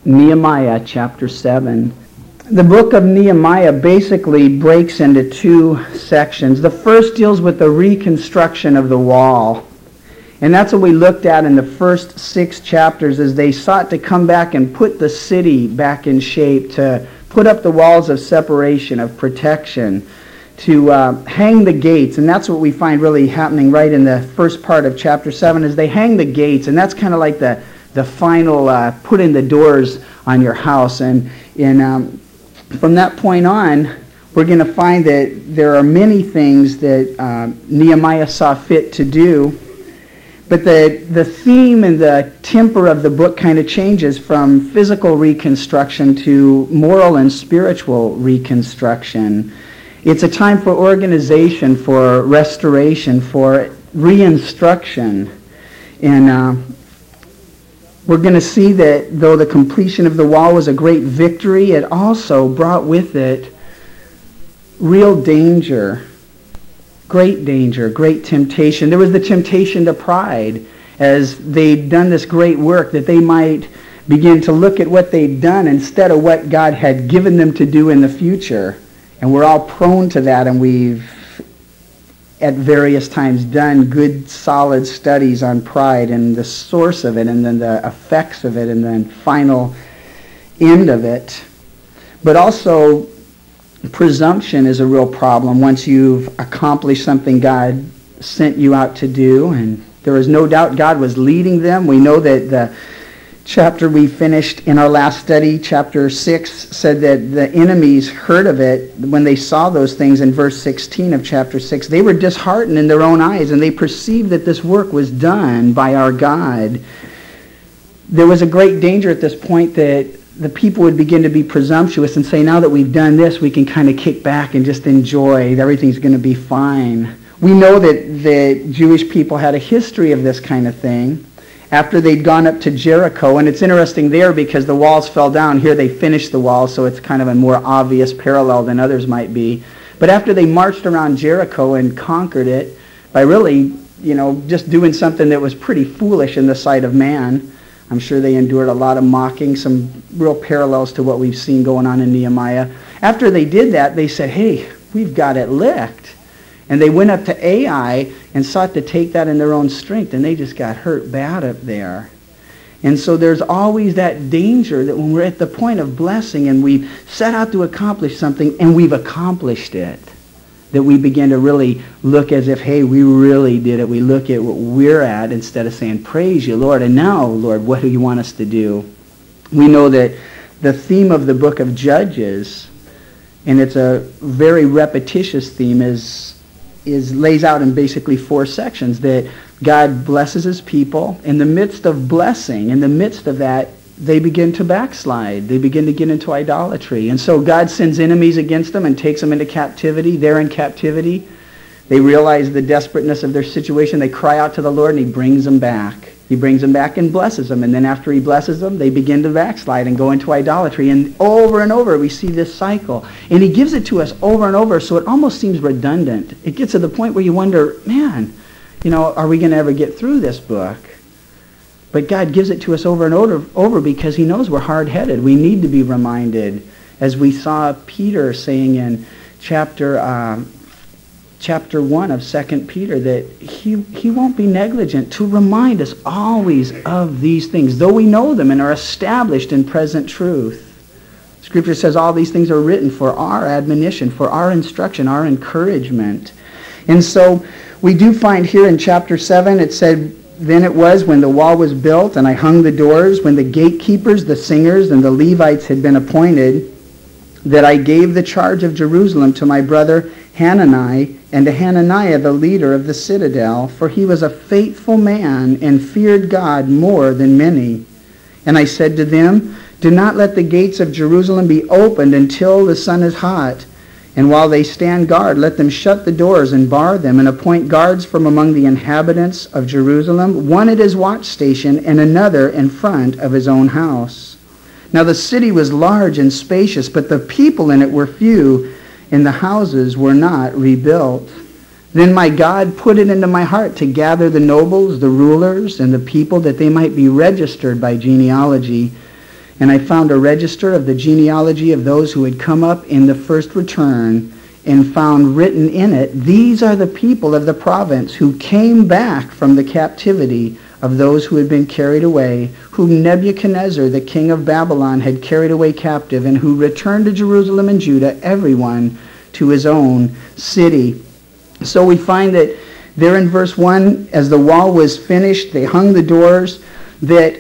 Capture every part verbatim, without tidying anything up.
Nehemiah chapter seven. The book of Nehemiah basically breaks into two sections. The first deals with the reconstruction of the wall. And that's what we looked at in the first six chapters as they sought to come back and put the city back in shape, to put up the walls of separation, of protection, to uh, hang the gates. And that's what we find really happening right in the first part of chapter seven, is they hang the gates. And that's kind of like the, the final uh, put in the doors on your house. And in um, from that point on, we're going to find that there are many things that uh, Nehemiah saw fit to do. But the, the theme and the temper of the book kind of changes from physical reconstruction to moral and spiritual reconstruction. It's a time for organization, for restoration, for reinstruction. And uh, we're going to see that though the completion of the wall was a great victory, it also brought with it real danger. Great danger, great temptation. There was the temptation to pride as they'd done this great work, that they might begin to look at what they'd done instead of what God had given them to do in the future. And we're all prone to that, and we've at various times done good, solid studies on pride and the source of it and then the effects of it and then final end of it. But also, presumption is a real problem once you've accomplished something God sent you out to do. And there is no doubt God was leading them. We know that the chapter we finished in our last study, chapter six, said that the enemies heard of it when they saw those things in verse sixteen of chapter six. They were disheartened in their own eyes, and they perceived that this work was done by our God. There was a great danger at this point that the people would begin to be presumptuous and say, now that we've done this, we can kind of kick back and just enjoy. Everything's going to be fine. We know that the Jewish people had a history of this kind of thing after they'd gone up to Jericho. And it's interesting there because the walls fell down. Here they finished the walls, so it's kind of a more obvious parallel than others might be. But after they marched around Jericho and conquered it by really, you know, just doing something that was pretty foolish in the sight of man, I'm sure they endured a lot of mocking, some real parallels to what we've seen going on in Nehemiah. After they did that, they said, hey, we've got it licked. And they went up to Ai and sought to take that in their own strength, and they just got hurt bad up there. And so there's always that danger that when we're at the point of blessing and we've set out to accomplish something and we've accomplished it, that we begin to really look as if, hey, we really did it. We look at what we're at instead of saying, praise you, Lord. And now, Lord, what do you want us to do? We know that the theme of the book of Judges, and it's a very repetitious theme, is, is lays out in basically four sections, that God blesses his people. In the midst of blessing, in the midst of that, they begin to backslide. They begin to get into idolatry. And so God sends enemies against them and takes them into captivity. They're in captivity. They realize the desperateness of their situation. They cry out to the Lord, and he brings them back. He brings them back and blesses them. And then after he blesses them, they begin to backslide and go into idolatry. And over and over, we see this cycle. And he gives it to us over and over, so it almost seems redundant. It gets to the point where you wonder, man, you know, are we going to ever get through this book? But God gives it to us over and over, over because he knows we're hard-headed. We need to be reminded, as we saw Peter saying in chapter uh, chapter one of Second Peter, that he, he won't be negligent to remind us always of these things, though we know them and are established in present truth. Scripture says all these things are written for our admonition, for our instruction, our encouragement. And so we do find here in chapter seven, it said, then it was when the wall was built and I hung the doors, when the gatekeepers, the singers, and the Levites had been appointed, that I gave the charge of Jerusalem to my brother Hanani, and to Hananiah the leader of the citadel, for he was a faithful man and feared God more than many. And I said to them, do not let the gates of Jerusalem be opened until the sun is hot. And while they stand guard, let them shut the doors and bar them, and appoint guards from among the inhabitants of Jerusalem, one at his watch station and another in front of his own house. Now the city was large and spacious, but the people in it were few, and the houses were not rebuilt. Then my God put it into my heart to gather the nobles, the rulers, and the people, that they might be registered by genealogy. And I found a register of the genealogy of those who had come up in the first return, and found written in it, these are the people of the province who came back from the captivity of those who had been carried away, whom Nebuchadnezzar, the king of Babylon, had carried away captive, and who returned to Jerusalem and Judah, everyone to his own city. So we find that there in verse one, as the wall was finished, they hung the doors, that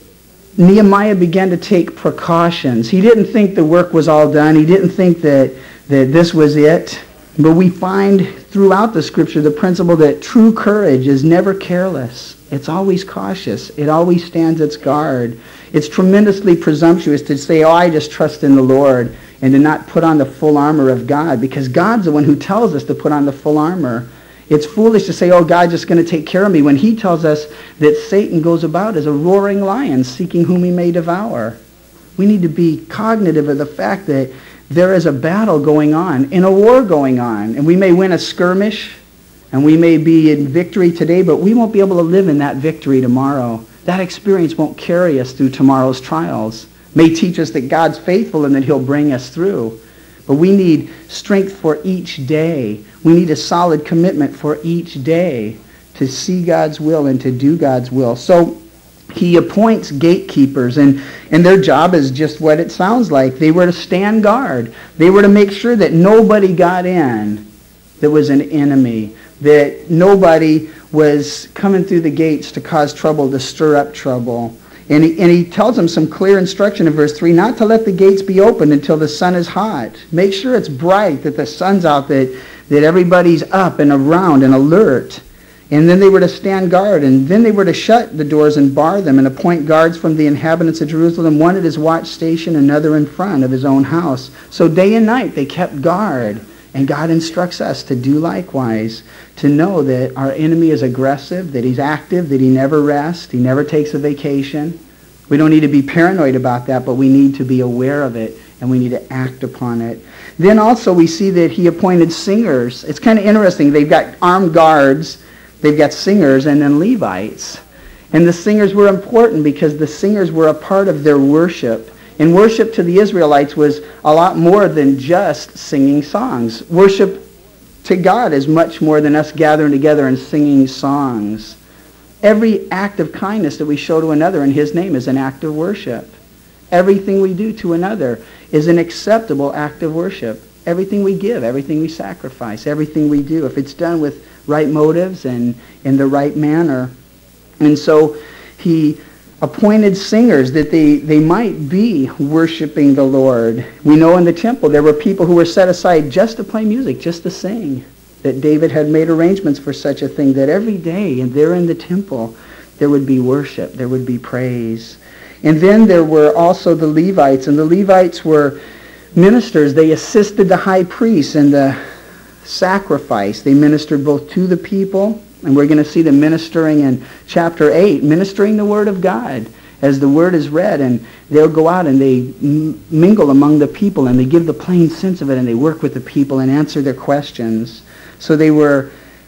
Nehemiah began to take precautions. He didn't think the work was all done. He didn't think that, that this was it. But we find throughout the scripture the principle that true courage is never careless. It's always cautious. It always stands its guard. It's tremendously presumptuous to say, oh, I just trust in the Lord, and to not put on the full armor of God, because God's the one who tells us to put on the full armor. It's foolish to say, oh, God's just going to take care of me, when he tells us that Satan goes about as a roaring lion, seeking whom he may devour. We need to be cognitive of the fact that there is a battle going on, and a war going on, and we may win a skirmish, and we may be in victory today, but we won't be able to live in that victory tomorrow. That experience won't carry us through tomorrow's trials. It may teach us that God's faithful and that he'll bring us through. But we need strength for each day. We need a solid commitment for each day to see God's will and to do God's will. So he appoints gatekeepers, and, and their job is just what it sounds like. They were to stand guard. They were to make sure that nobody got in that was an enemy, that nobody was coming through the gates to cause trouble, to stir up trouble. And he, and he tells them some clear instruction in verse three, not to let the gates be opened until the sun is hot. Make sure it's bright, that the sun's out, that, that everybody's up and around and alert. And then they were to stand guard, and then they were to shut the doors and bar them, and appoint guards from the inhabitants of Jerusalem, one at his watch station, another in front of his own house. So day and night they kept guard. And God instructs us to do likewise, to know that our enemy is aggressive, that he's active, that he never rests, he never takes a vacation. We don't need to be paranoid about that, but we need to be aware of it, and we need to act upon it. Then also we see that he appointed singers. It's kind of interesting. They've got armed guards, they've got singers, and then Levites. And the singers were important because the singers were a part of their worship. And worship to the Israelites was a lot more than just singing songs. Worship to God is much more than us gathering together and singing songs. Every act of kindness that we show to another in his name is an act of worship. Everything we do to another is an acceptable act of worship. Everything we give, everything we sacrifice, everything we do, if it's done with right motives and in the right manner. And so he appointed singers that they, they might be worshiping the Lord. We know in the temple there were people who were set aside just to play music, just to sing. That David had made arrangements for such a thing, that every day and there in the temple there would be worship, there would be praise. And then there were also the Levites, and the Levites were ministers. They assisted the high priest in the sacrifice. They ministered both to the people, and we're going to see them ministering in chapter eight, ministering the Word of God as the Word is read. And they'll go out and they m- mingle among the people, and they give the plain sense of it, and they work with the people and answer their questions. So they were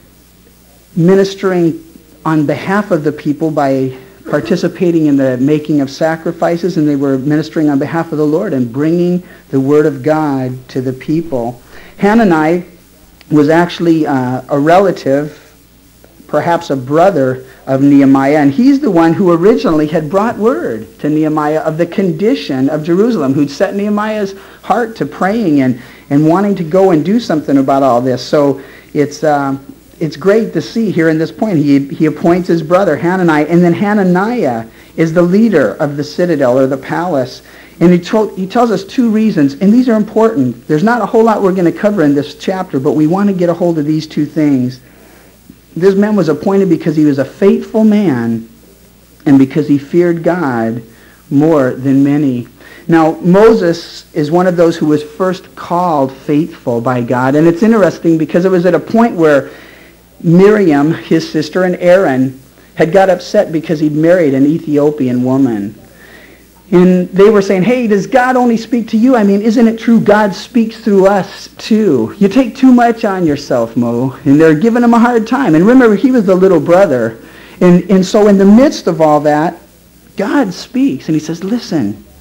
ministering on behalf of the people by participating in the making of sacrifices, and they were ministering on behalf of the Lord and bringing the Word of God to the people. Hanani was actually uh, a relative, perhaps a brother of Nehemiah, and he's the one who originally had brought word to Nehemiah of the condition of Jerusalem, who'd set Nehemiah's heart to praying and, and wanting to go and do something about all this. So it's uh, it's great to see here in this point. He, he appoints his brother Hanani, and then Hananiah is the leader of the citadel or the palace. And he, told, he tells us two reasons, and these are important. There's not a whole lot we're going to cover in this chapter, but we want to get a hold of these two things. This man was appointed because he was a faithful man and because he feared God more than many. Now, Moses is one of those who was first called faithful by God. And it's interesting because it was at a point where Miriam, his sister, and Aaron had got upset because he'd married an Ethiopian woman. And they were saying, hey, does God only speak to you? I mean, isn't it true God speaks through us too? You take too much on yourself, Mo. And they're giving him a hard time. And remember, he was the little brother. And, and so in the midst of all that, God speaks. And he says, listen,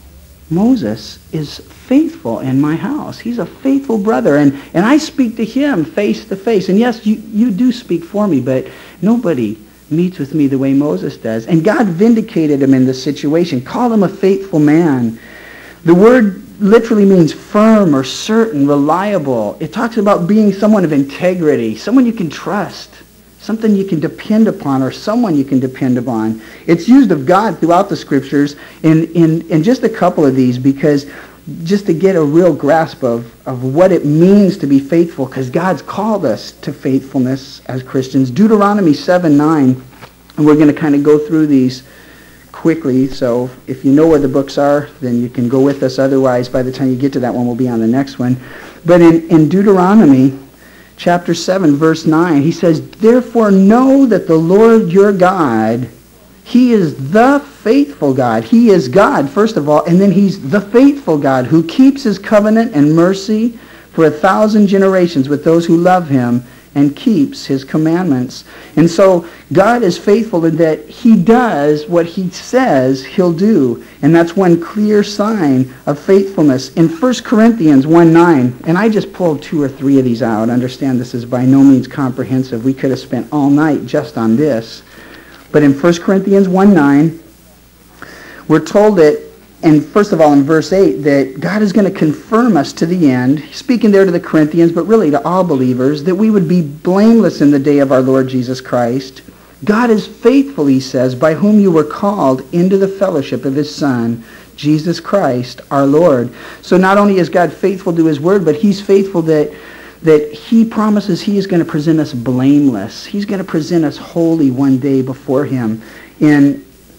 Moses is faithful in my house. He's a faithful brother, and, and I speak to him face to face. And yes, you, you do speak for me, but nobody meets with me the way Moses does. And God vindicated him in this situation, called him a faithful man. The word literally means firm or certain, reliable. It talks about being someone of integrity, someone you can trust, something you can depend upon, or someone you can depend upon. It's used of God throughout the Scriptures in, in, in just a couple of these, because just to get a real grasp of, of what it means to be faithful, because God's called us to faithfulness as Christians. Deuteronomy seven nine, and we're going to kind of go through these quickly, so if you know where the books are, then you can go with us. Otherwise, by the time you get to that one, we'll be on the next one. But in, in Deuteronomy chapter seven, verse nine, he says, "Therefore know that the Lord your God, he is the faithful God." He is God, first of all, and then he's the faithful God who keeps his covenant and mercy for a thousand generations with those who love him and keeps his commandments. And so God is faithful in that he does what he says he'll do. And that's one clear sign of faithfulness. In First Corinthians one nine, and I just pulled two or three of these out. Understand this is by no means comprehensive. We could have spent all night just on this. But in First Corinthians one nine, we're told that, and first of all in verse eight, that God is going to confirm us to the end, speaking there to the Corinthians, but really to all believers, that we would be blameless in the day of our Lord Jesus Christ. God is faithful, he says, by whom you were called into the fellowship of his Son, Jesus Christ, our Lord. So not only is God faithful to his word, but he's faithful that, that he promises he is going to present us blameless. He's going to present us holy one day before him. In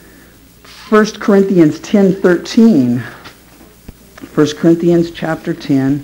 First Corinthians ten thirteen, First Corinthians chapter ten,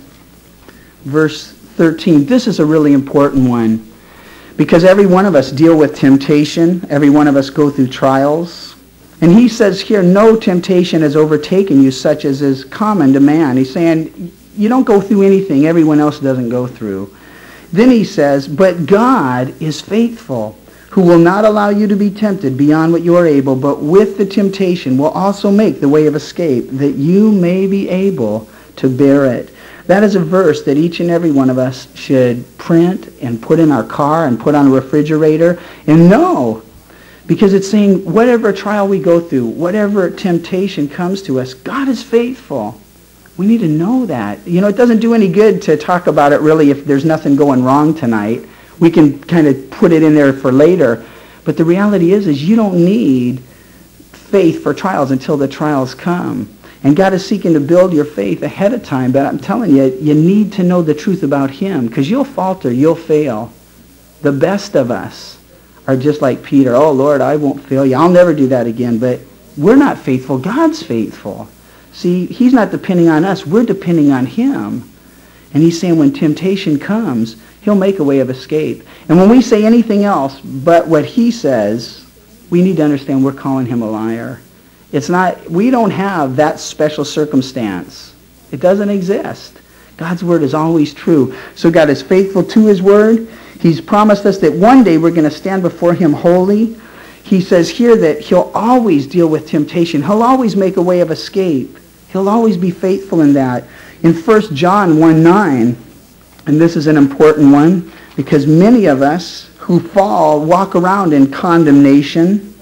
verse thirteen. This is a really important one, because every one of us deal with temptation. Every one of us go through trials. And he says here, no temptation has overtaken you such as is common to man. He's saying, you don't go through anything everyone else doesn't go through. Then he says, but God is faithful, who will not allow you to be tempted beyond what you are able, but with the temptation will also make the way of escape, that you may be able to bear it. That is a verse that each and every one of us should print and put in our car and put on a refrigerator and know, because it's saying whatever trial we go through, whatever temptation comes to us, God is faithful. We need to know that. You know, it doesn't do any good to talk about it really if there's nothing going wrong tonight. We can kind of put it in there for later. But the reality is, is you don't need faith for trials until the trials come. And God is seeking to build your faith ahead of time. But I'm telling you, you need to know the truth about him, because you'll falter, you'll fail. The best of us are just like Peter. Oh, Lord, I won't fail you. I'll never do that again. But we're not faithful. God's faithful. See, he's not depending on us. We're depending on him. And he's saying when temptation comes, he'll make a way of escape. And when we say anything else but what he says, we need to understand we're calling him a liar. It's not, we don't have that special circumstance. It doesn't exist. God's word is always true. So God is faithful to his word. He's promised us that one day we're going to stand before him holy. He says here that he'll always deal with temptation. He'll always make a way of escape. He'll always be faithful in that. In First John one nine, and this is an important one, because many of us who fall walk around in condemnation.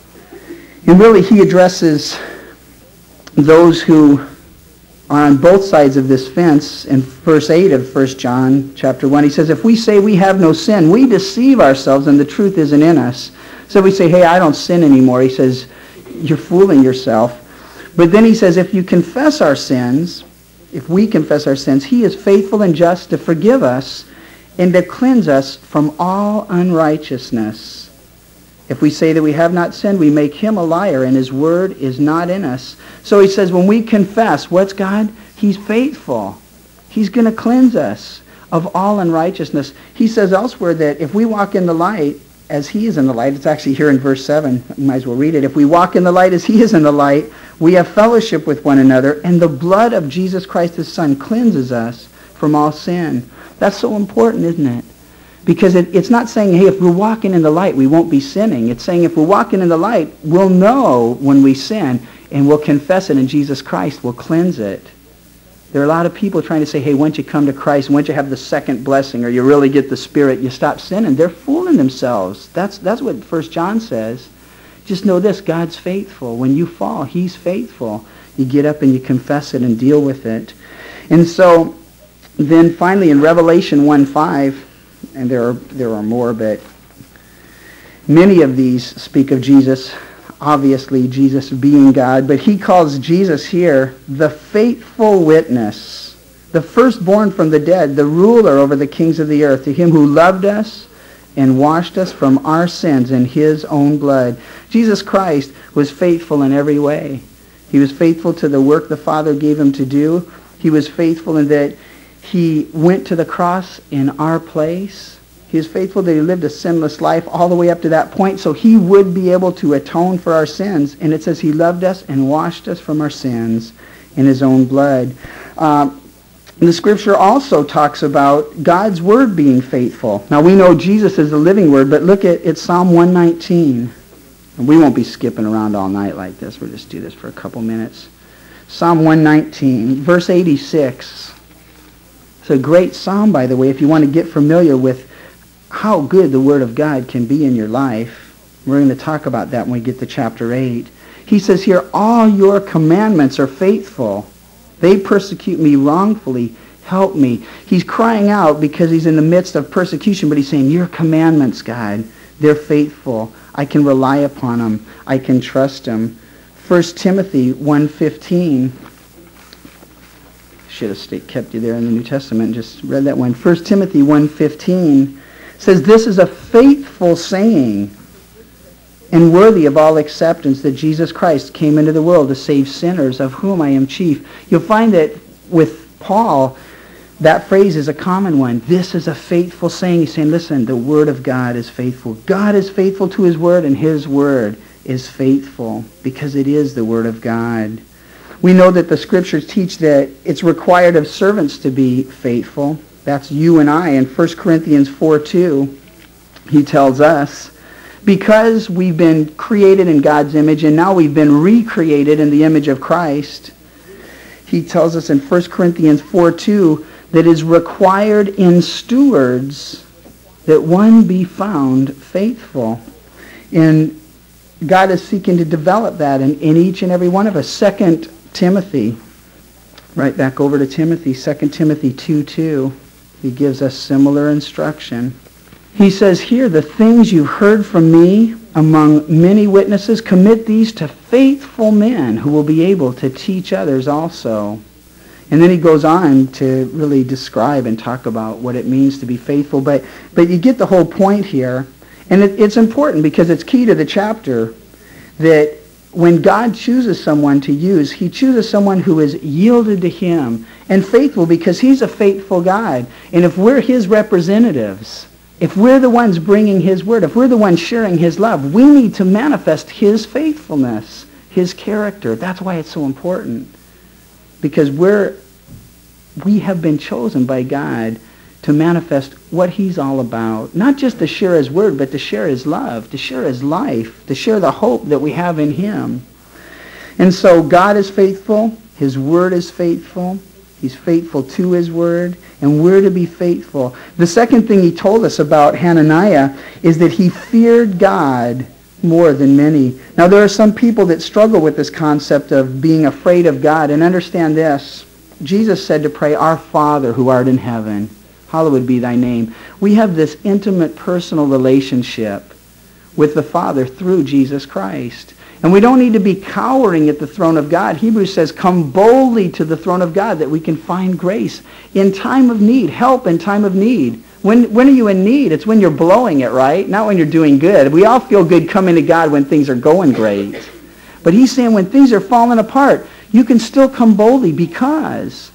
And really he addresses those who are on both sides of this fence. In verse eight of First John chapter one, he says, if we say we have no sin, we deceive ourselves and the truth isn't in us. So we say, hey, I don't sin anymore. He says, you're fooling yourself. But then he says, if you confess our sins, if we confess our sins, he is faithful and just to forgive us and to cleanse us from all unrighteousness. If we say that we have not sinned, we make him a liar, and his word is not in us. So he says when we confess, what's God? He's faithful. He's going to cleanse us of all unrighteousness. He says elsewhere that if we walk in the light as he is in the light, it's actually here in verse seven, you might as well read it. If we walk in the light as he is in the light, we have fellowship with one another, and the blood of Jesus Christ his Son cleanses us from all sin. That's so important, isn't it? Because it, it's not saying, hey, if we're walking in the light, we won't be sinning. It's saying if we're walking in the light, we'll know when we sin. and we'll confess it, and Jesus Christ will cleanse it. There are a lot of people trying to say, hey, once you come to Christ, once you have the second blessing, or you really get the Spirit, you stop sinning. They're fooling themselves. That's, that's what First John says. Just know this, God's faithful. When you fall, he's faithful. You get up and you confess it and deal with it. And so then finally in Revelation one five, and there are, there are more, but many of these speak of Jesus, obviously Jesus being God, but he calls Jesus here the faithful witness, the firstborn from the dead, the ruler over the kings of the earth, to him who loved us and washed us from our sins in his own blood. Jesus Christ was faithful in every way. He was faithful to the work the Father gave him to do. He was faithful in that he went to the cross in our place. He is faithful that he lived a sinless life all the way up to that point, so he would be able to atone for our sins. And it says he loved us and washed us from our sins in his own blood. Uh, the scripture also talks about God's word being faithful. Now we know Jesus is the living word, but look at, at Psalm one nineteen. And we won't be skipping around all night like this. We'll just do this for a couple minutes. Psalm one nineteen, verse eighty-six. It's a great psalm, by the way, if you want to get familiar with how good the Word of God can be in your life. We're going to talk about that when we get to chapter eight. He says here, all your commandments are faithful. They persecute me wrongfully. Help me. He's crying out because he's in the midst of persecution, but he's saying, your commandments, God, they're faithful. I can rely upon them. I can trust them. First Timothy one fifteen. Should have stayed, kept you there in the New Testament and just read that one. First Timothy one fifteen says, this is a faithful saying and worthy of all acceptance that Jesus Christ came into the world to save sinners, of whom I am chief. You'll find that with Paul, that phrase is a common one. This is a faithful saying. He's saying, listen, the Word of God is faithful. God is faithful to his Word, and his Word is faithful because it is the Word of God. We know that the Scriptures teach that it's required of servants to be faithful. That's you and I. In First Corinthians four two, he tells us, because we've been created in God's image and now we've been recreated in the image of Christ, he tells us in First Corinthians four two that it is required in stewards that one be found faithful. And God is seeking to develop that in, in each and every one of us. Second Timothy, right back over to Timothy, Second Timothy two two. He gives us similar instruction. He says here, the things you've heard from me among many witnesses, commit these to faithful men who will be able to teach others also. And then he goes on to really describe and talk about what it means to be faithful. But, but you get the whole point here. And it, it's important because it's key to the chapter that when God chooses someone to use, he chooses someone who is yielded to him and faithful because he's a faithful God. And if we're his representatives, if we're the ones bringing his word, if we're the ones sharing his love, we need to manifest his faithfulness, his character. That's why it's so important. Because we're, we have been chosen by God to manifest what he's all about. Not just to share his word, but to share his love, to share his life, to share the hope that we have in him. And so God is faithful. His word is faithful. He's faithful to his word. And we're to be faithful. The second thing he told us about Hananiah is that he feared God more than many. Now there are some people that struggle with this concept of being afraid of God. And understand this. Jesus said to pray, Our Father who art in heaven, hallowed be thy name. We have this intimate personal relationship with the Father through Jesus Christ. And we don't need to be cowering at the throne of God. Hebrews says, come boldly to the throne of God that we can find grace in time of need, help in time of need. When, when are you in need? It's when you're blowing it, right? Not when you're doing good. We all feel good coming to God when things are going great. But he's saying when things are falling apart, you can still come boldly because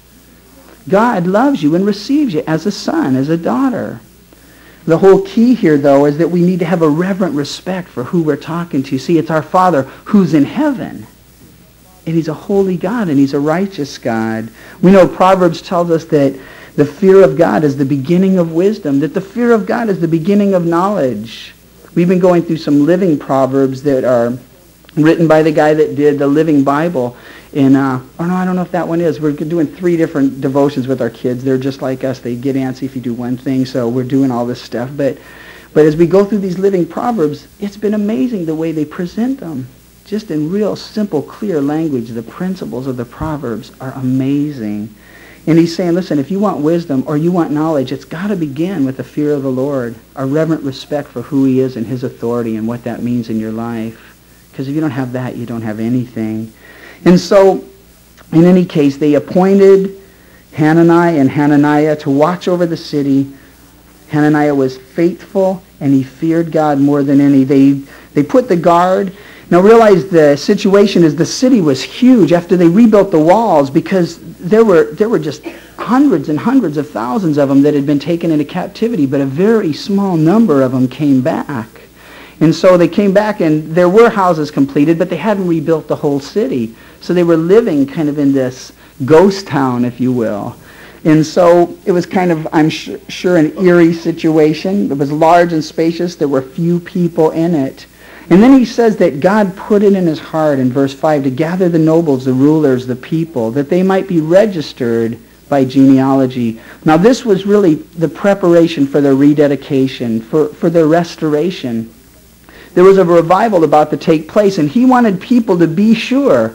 God loves you and receives you as a son, as a daughter. The whole key here, though, is that we need to have a reverent respect for who we're talking to. See, it's our Father who's in heaven. And he's a holy God, and he's a righteous God. We know Proverbs tells us that the fear of God is the beginning of wisdom, that the fear of God is the beginning of knowledge. We've been going through some living Proverbs that are written by the guy that did the Living Bible. In, uh, oh no, I don't know if that one is. We're doing three different devotions with our kids. They're just like us. They get antsy if you do one thing, so we're doing all this stuff. But, but as we go through these living Proverbs, it's been amazing the way they present them. Just in real simple, clear language, the principles of the Proverbs are amazing. And he's saying, listen, if you want wisdom or you want knowledge, it's got to begin with the fear of the Lord, a reverent respect for who he is and his authority and what that means in your life. Because if you don't have that, you don't have anything. And so, in any case, they appointed Hanani and Hananiah to watch over the city. Hananiah was faithful, and he feared God more than any. They, they put the guard. Now realize the situation is the city was huge after they rebuilt the walls, because there were, there were just hundreds and hundreds of thousands of them that had been taken into captivity, but a very small number of them came back. And so they came back, and there were houses completed, but they hadn't rebuilt the whole city. So they were living kind of in this ghost town, if you will. And so it was kind of, I'm sure, sure an eerie situation. It was large and spacious. There were few people in it. And then he says that God put it in his heart in verse five to gather the nobles, the rulers, the people, that they might be registered by genealogy. Now this was really the preparation for their rededication, for, for their restoration. There was a revival about to take place, and he wanted people to be sure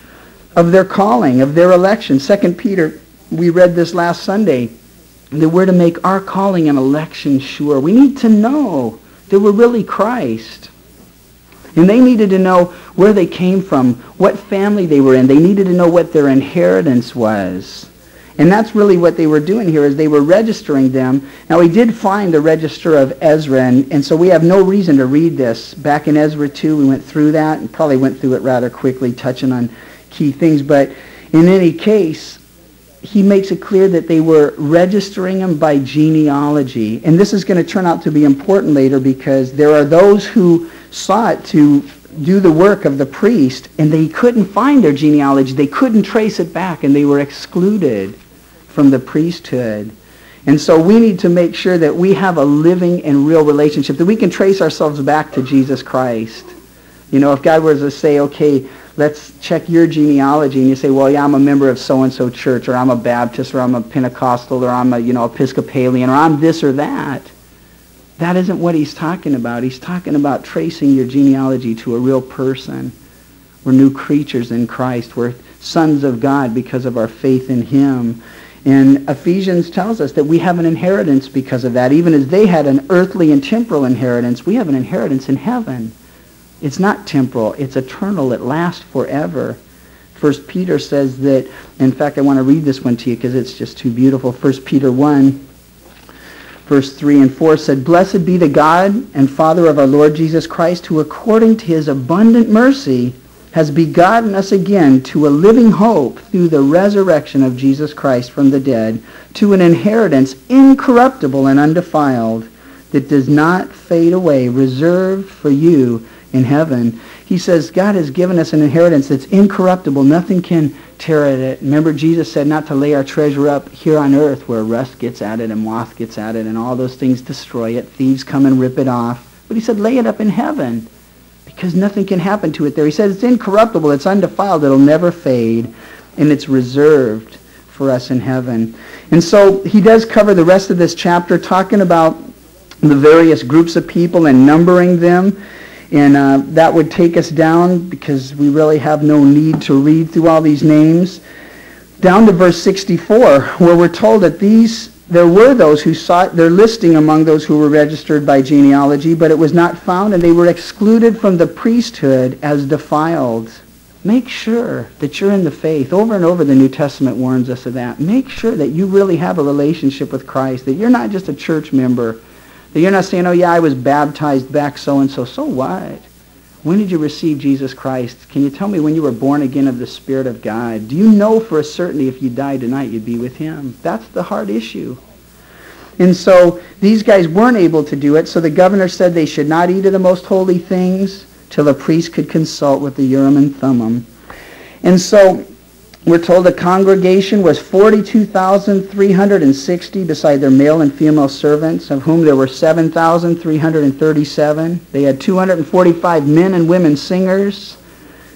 of their calling, of their election. Second Peter, we read this last Sunday, that we're to make our calling and election sure. We need to know that we're really Christ. And they needed to know where they came from, what family they were in. They needed to know what their inheritance was. And that's really what they were doing here, is they were registering them. Now, we did find the register of Ezra, and, and so we have no reason to read this. Back in Ezra two, we went through that, and probably went through it rather quickly, touching on key things. But in any case, he makes it clear that they were registering them by genealogy. And this is going to turn out to be important later, because there are those who sought to do the work of the priest, and they couldn't find their genealogy. They couldn't trace it back, and they were excluded from the priesthood. And so we need to make sure that we have a living and real relationship, that we can trace ourselves back to Jesus Christ. You know, if God were to say, okay, let's check your genealogy, and you say, well, yeah, I'm a member of so-and-so church, or I'm a Baptist, or I'm a Pentecostal, or I'm a, you know, Episcopalian, or I'm this or that. That isn't what he's talking about. He's talking about tracing your genealogy to a real person. We're new creatures in Christ. We're sons of God because of our faith in him. And Ephesians tells us that we have an inheritance because of that. Even as they had an earthly and temporal inheritance, we have an inheritance in heaven. It's not temporal. It's eternal. It lasts forever. First Peter says that, in fact, I want to read this one to you because it's just too beautiful. First Peter one, verse three and four said, "Blessed be the God and Father of our Lord Jesus Christ, who according to his abundant mercy has begotten us again to a living hope through the resurrection of Jesus Christ from the dead, to an inheritance incorruptible and undefiled, that does not fade away, reserved for you in heaven." He says God has given us an inheritance that's incorruptible. Nothing can tear at it. Remember, Jesus said not to lay our treasure up here on earth where rust gets at it and moth gets at it and all those things destroy it. Thieves come and rip it off. But he said lay it up in heaven, because nothing can happen to it there. He said it's incorruptible, it's undefiled, it'll never fade, and it's reserved for us in heaven. And so he does cover the rest of this chapter talking about the various groups of people and numbering them. And uh, that would take us down, because we really have no need to read through all these names, down to verse sixty-four, where we're told that these there were those who sought their listing among those who were registered by genealogy, but it was not found, and they were excluded from the priesthood as defiled. Make sure that you're in the faith. Over and over the New Testament warns us of that. Make sure that you really have a relationship with Christ, that you're not just a church member, that you're not saying, oh yeah, I was baptized back so-and-so. So what? When did you receive Jesus Christ? Can you tell me when you were born again of the Spirit of God? Do you know for a certainty if you died tonight you'd be with him? That's the hard issue. And so these guys weren't able to do it, so the governor said they should not eat of the most holy things till the priest could consult with the Urim and Thummim. And so we're told the congregation was forty-two thousand three hundred sixty beside their male and female servants, of whom there were seven thousand three hundred thirty-seven. They had two hundred forty-five men and women singers,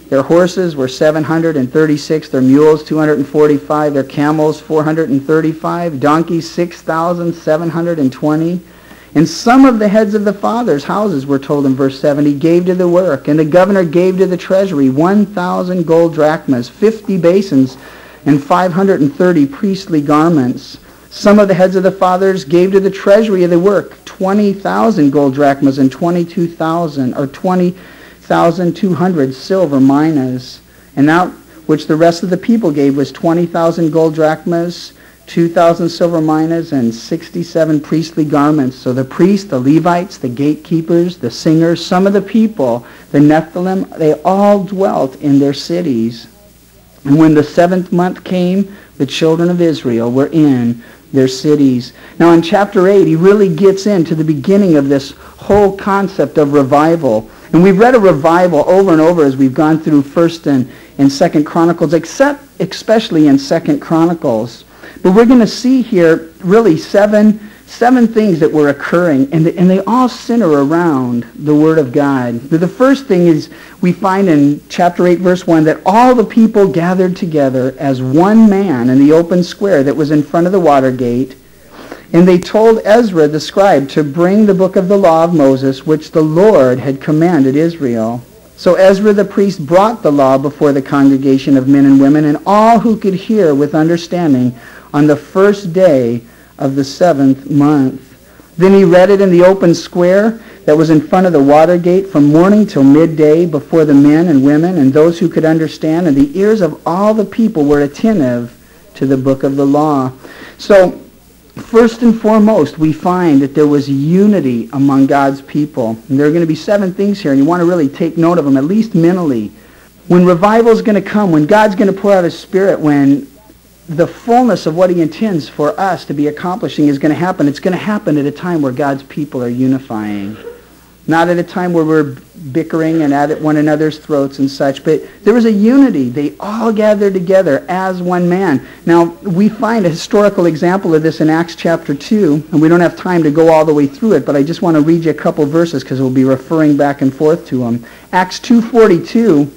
Their horses were seven hundred thirty-six, their mules two hundred forty-five, their camels four hundred thirty-five, donkeys six thousand seven hundred twenty. And some of the heads of the fathers' houses, we're told in verse seventy, gave to the work. And the governor gave to the treasury one thousand gold drachmas, fifty basins, and five hundred thirty priestly garments. Some of the heads of the fathers gave to the treasury of the work twenty thousand gold drachmas and twenty-two thousand, or twenty thousand two hundred silver minas. And that which the rest of the people gave was twenty thousand gold drachmas, two thousand silver minas, and sixty-seven priestly garments. So the priests, the Levites, the gatekeepers, the singers, some of the people, the Nephilim, they all dwelt in their cities. And when the seventh month came, the children of Israel were in their cities. Now in chapter eight, he really gets into the beginning of this whole concept of revival. And we've read a revival over and over as we've gone through First and, and Second Chronicles, except especially in Second Chronicles. But we're going to see here really seven seven things that were occurring, and, the, and they all center around the Word of God. The first thing is we find in chapter eight, verse one, that all the people gathered together as one man in the open square that was in front of the water gate, and they told Ezra the scribe to bring the book of the law of Moses, which the Lord had commanded Israel. So Ezra the priest brought the law before the congregation of men and women, and all who could hear with understanding on the first day of the seventh month. Then he read it in the open square that was in front of the water gate from morning till midday before the men and women and those who could understand, and the ears of all the people were attentive to the book of the law. So, first and foremost, we find that there was unity among God's people. And there are going to be seven things here, and you want to really take note of them, at least mentally. When revival is going to come, when God's going to pour out His Spirit, when the fullness of what He intends for us to be accomplishing is going to happen, it's going to happen at a time where God's people are unifying. Not at a time where we're bickering and at one another's throats and such, but there was a unity. They all gathered together as one man. Now, we find a historical example of this in Acts chapter two, and we don't have time to go all the way through it, but I just want to read you a couple verses because we'll be referring back and forth to them. Acts two forty-two,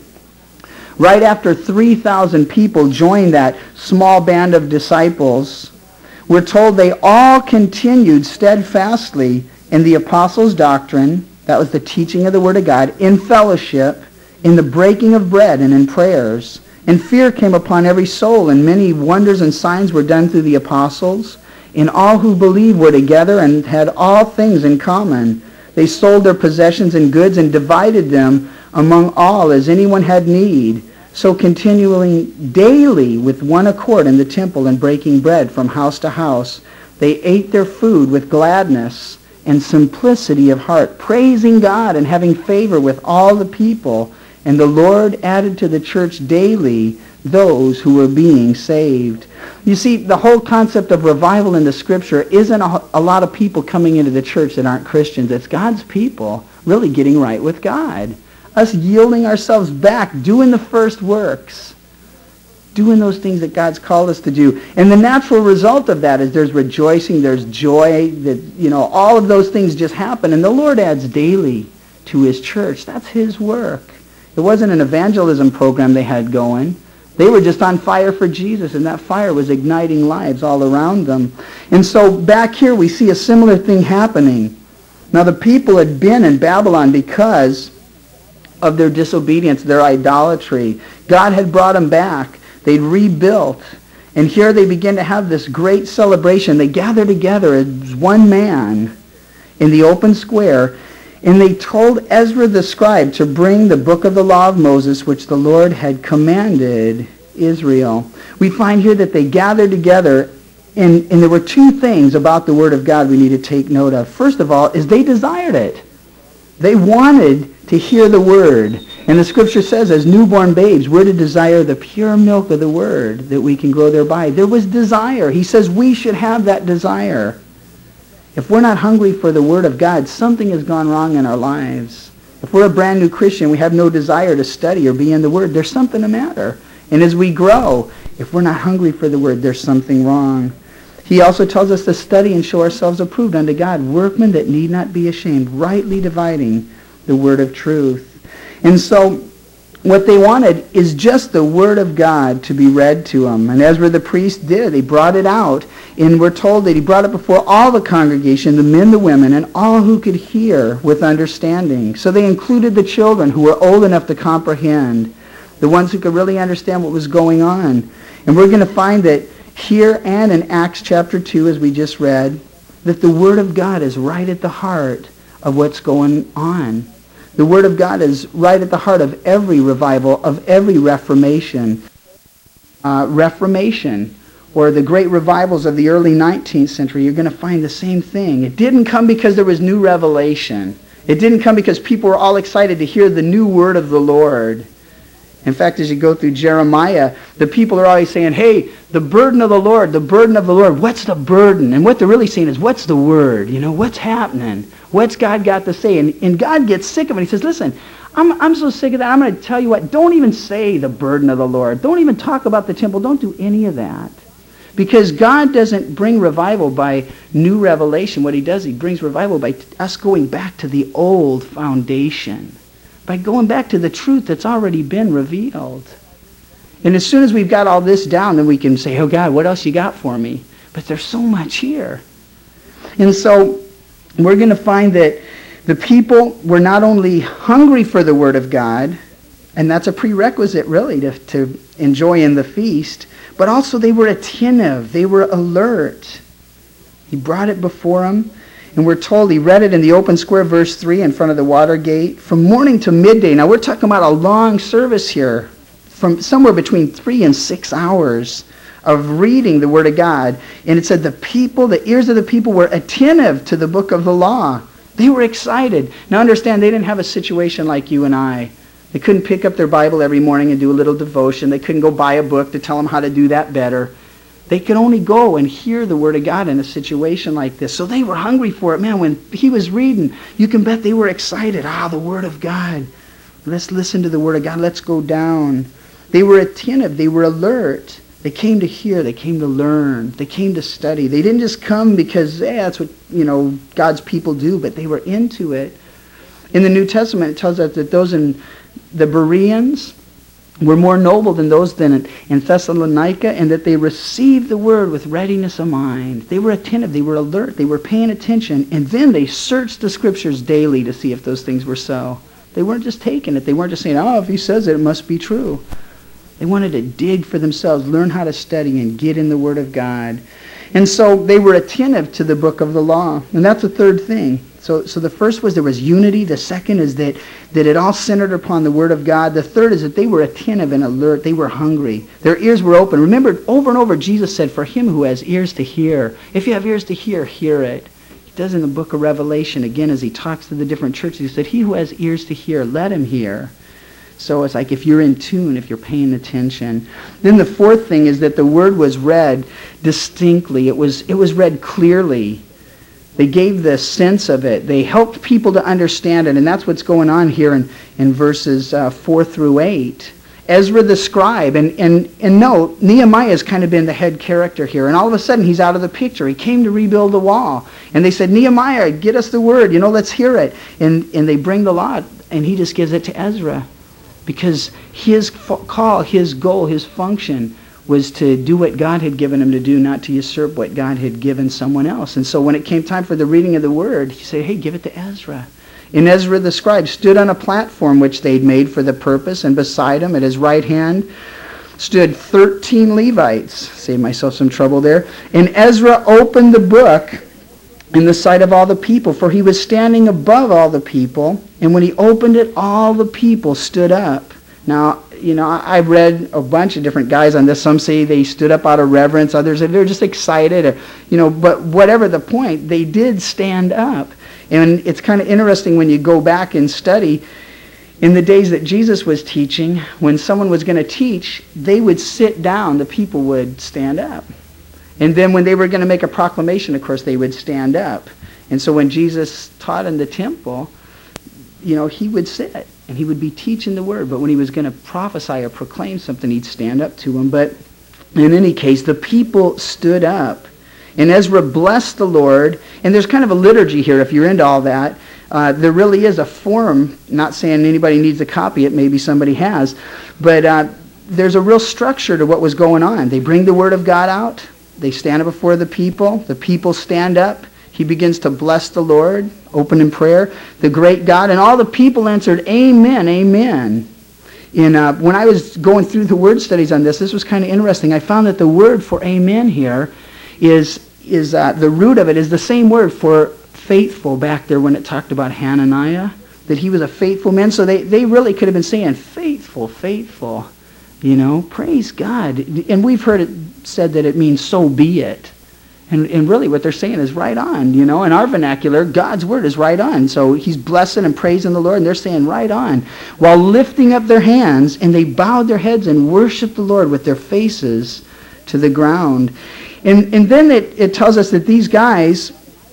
right after three thousand people joined that small band of disciples, we're told they all continued steadfastly in the apostles' doctrine, that was the teaching of the Word of God, in fellowship, in the breaking of bread, and in prayers. And fear came upon every soul, and many wonders and signs were done through the apostles. And all who believed were together and had all things in common. They sold their possessions and goods and divided them among all as anyone had need. So continuing daily with one accord in the temple and breaking bread from house to house, they ate their food with gladness and simplicity of heart, praising God and having favor with all the people. And the Lord added to the church daily those who were being saved. You see, the whole concept of revival in the Scripture isn't a, a lot of people coming into the church that aren't Christians. It's God's people really getting right with God. Us yielding ourselves back, doing the first works, doing those things that God's called us to do. And the natural result of that is there's rejoicing, there's joy, that, you know, all of those things just happen. And the Lord adds daily to His church. That's His work. It wasn't an evangelism program they had going. They were just on fire for Jesus, and that fire was igniting lives all around them. And so back here we see a similar thing happening. Now the people had been in Babylon because of their disobedience, their idolatry. God had brought them back. They'd rebuilt. And here they begin to have this great celebration. They gather together as one man in the open square, and they told Ezra the scribe to bring the book of the law of Moses, which the Lord had commanded Israel. We find here that they gathered together, and, and there were two things about the Word of God we need to take note of. First of all, is they desired it. They wanted to hear the Word. And the Scripture says, as newborn babes, we're to desire the pure milk of the Word that we can grow thereby. There was desire. He says we should have that desire. If we're not hungry for the Word of God, something has gone wrong in our lives. If we're a brand new Christian, we have no desire to study or be in the Word, there's something the matter. And as we grow, if we're not hungry for the Word, there's something wrong. He also tells us to study and show ourselves approved unto God, workmen that need not be ashamed, rightly dividing the word of truth. And so what they wanted is just the Word of God to be read to them. And Ezra the priest did. He brought it out. And we're told that he brought it before all the congregation, the men, the women, and all who could hear with understanding. So they included the children who were old enough to comprehend, the ones who could really understand what was going on. And we're going to find that here and in Acts chapter two, as we just read, that the Word of God is right at the heart of what's going on. The Word of God is right at the heart of every revival, of every reformation. Uh, reformation, or the great revivals of the early nineteenth century, you're going to find the same thing. It didn't come because there was new revelation. It didn't come because people were all excited to hear the new word of the Lord. In fact, as you go through Jeremiah, the people are always saying, hey, the burden of the Lord, the burden of the Lord. What's the burden? And what they're really saying is, what's the word? You know, what's happening? What's God got to say? And, and God gets sick of it. He says, listen, I'm, I'm so sick of that. I'm going to tell you what. Don't even say the burden of the Lord. Don't even talk about the temple. Don't do any of that. Because God doesn't bring revival by new revelation. What he does, he brings revival by us going back to the old foundation. By going back to the truth that's already been revealed. And as soon as we've got all this down, then we can say, oh God, what else you got for me? But there's so much here. And so we're going to find that the people were not only hungry for the Word of God, and that's a prerequisite really to, to enjoy in the feast, but also they were attentive. They were alert. He brought it before them. And we're told he read it in the open square, verse three, in front of the water gate, from morning to midday. Now we're talking about a long service here, from somewhere between three and six hours of reading the Word of God. And it said the people, the ears of the people were attentive to the book of the law. They were excited. Now understand, they didn't have a situation like you and I. They couldn't pick up their Bible every morning and do a little devotion. They couldn't go buy a book to tell them how to do that better. They could only go and hear the Word of God in a situation like this. So they were hungry for it. Man, when he was reading, you can bet they were excited. Ah, the Word of God. Let's listen to the Word of God. Let's go down. They were attentive. They were alert. They came to hear. They came to learn. They came to study. They didn't just come because, hey, that's what, you know, God's people do, but they were into it. In the New Testament, it tells us that those in the Bereans were more noble than those than in Thessalonica, and that they received the word with readiness of mind. They were attentive. They were alert. They were paying attention. And then they searched the Scriptures daily to see if those things were so. They weren't just taking it. They weren't just saying, oh, if he says it, it must be true. They wanted to dig for themselves, learn how to study, and get in the Word of God. And so they were attentive to the book of the law. And that's the third thing. So, so the first was there was unity. The second is that, that it all centered upon the Word of God. The third is that they were attentive and alert. They were hungry. Their ears were open. Remember, over and over, Jesus said, for him who has ears to hear. If you have ears to hear, hear it. He does in the book of Revelation, again, as he talks to the different churches, he said, he who has ears to hear, let him hear. So it's like if you're in tune, if you're paying attention. Then the fourth thing is that the Word was read distinctly. It was, it was read clearly. They gave the sense of it. They helped people to understand it. And that's what's going on here in, in verses uh, four through eight. Ezra the scribe. And, and, and note, Nehemiah has kind of been the head character here. And all of a sudden, he's out of the picture. He came to rebuild the wall. And they said, Nehemiah, get us the word. You know, let's hear it. And, and they bring the law. And he just gives it to Ezra. Because his call, his goal, his function was to do what God had given him to do, not to usurp what God had given someone else. And so when it came time for the reading of the word, he said, hey, give it to Ezra. And Ezra the scribe stood on a platform which they'd made for the purpose, and beside him at his right hand stood thirteen Levites. Save myself some trouble there. And Ezra opened the book in the sight of all the people, for he was standing above all the people. And when he opened it, all the people stood up. Now, you know, I've read a bunch of different guys on this. Some say they stood up out of reverence. Others say they're just excited. Or, you know, but whatever the point, they did stand up. And it's kind of interesting when you go back and study. In the days that Jesus was teaching, when someone was going to teach, they would sit down. The people would stand up. And then when they were going to make a proclamation, of course, they would stand up. And so when Jesus taught in the temple, you know, he would sit and he would be teaching the word. But when he was going to prophesy or proclaim something, he'd stand up to him. But in any case, the people stood up. And Ezra blessed the Lord. And there's kind of a liturgy here, if you're into all that. Uh, there really is a form, not saying anybody needs to copy it, maybe somebody has, but uh, there's a real structure to what was going on. They bring the Word of God out, they stand up before the people, the people stand up, he begins to bless the Lord, open in prayer, the great God, and all the people answered, Amen, Amen. In, uh, when I was going through the word studies on this, this was kind of interesting. I found that the word for amen here is, is uh, the root of it is the same word for faithful back there when it talked about Hananiah, that he was a faithful man. So they, they really could have been saying, faithful, faithful, you know, praise God. And we've heard it said that it means so be it. And, and really what they're saying is right on, you know. In our vernacular, God's word is right on. So he's blessing and praising the Lord, and they're saying right on. While lifting up their hands, and they bowed their heads and worshiped the Lord with their faces to the ground. And, and then it, it tells us that these guys,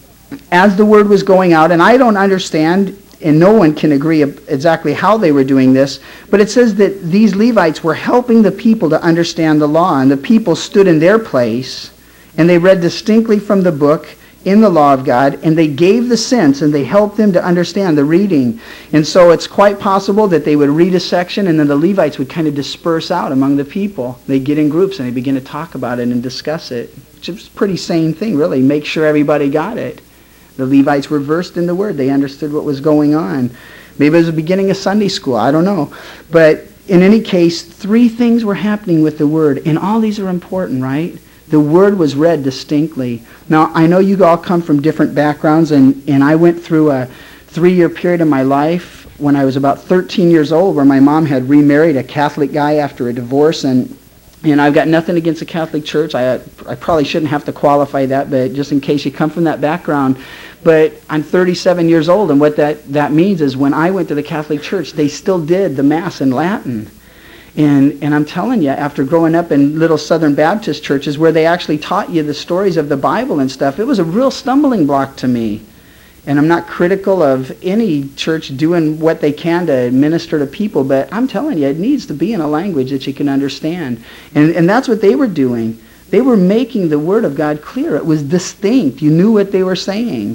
as the word was going out, and I don't understand, and no one can agree exactly how they were doing this, but it says that these Levites were helping the people to understand the law, and the people stood in their place, and they read distinctly from the book in the law of God, and they gave the sense, and they helped them to understand the reading. And so it's quite possible that they would read a section, and then the Levites would kind of disperse out among the people. They'd get in groups, and they begin to talk about it and discuss it, which is a pretty sane thing, really. Make sure everybody got it. The Levites were versed in the Word. They understood what was going on. Maybe it was the beginning of Sunday school. I don't know. But in any case, three things were happening with the Word, and all these are important, right? The Word was read distinctly. Now, I know you all come from different backgrounds, and, and I went through a three-year period of my life when I was about thirteen years old where my mom had remarried a Catholic guy after a divorce, and and I've got nothing against the Catholic Church. I, I probably shouldn't have to qualify that, but just in case you come from that background. But I'm thirty-seven years old, and what that, that means is when I went to the Catholic Church, they still did the Mass in Latin. And and I'm telling you, after growing up in little Southern Baptist churches where they actually taught you the stories of the Bible and stuff, it was a real stumbling block to me. And I'm not critical of any church doing what they can to minister to people, but I'm telling you, it needs to be in a language that you can understand. And and that's what they were doing. They were making the Word of God clear. It was distinct. You knew what they were saying.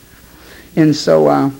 And so... Uh,